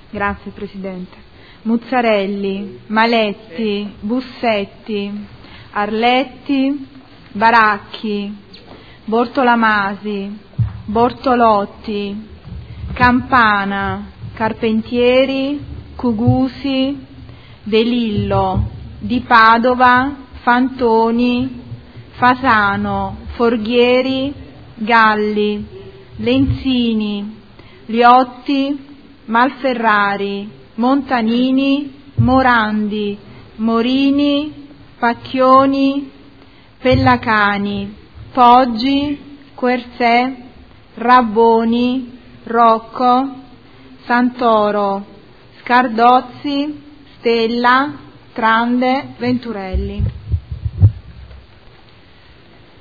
Grazie Presidente. Muzzarelli, Maletti, Bussetti, Arletti, Baracchi, Bortolamasi, Bortolotti, Campana, Carpentieri, Cugusi, De Lillo, Di Padova, Fantoni, Fasano, Forghieri, Galli, Lenzini, Liotti, Malferrari, Montanini, Morandi, Morini, Pacchioni, Pellacani, Poggi, Quersè, Rabboni, Rocco, Santoro, Scardozzi, Stella, Trande, Venturelli.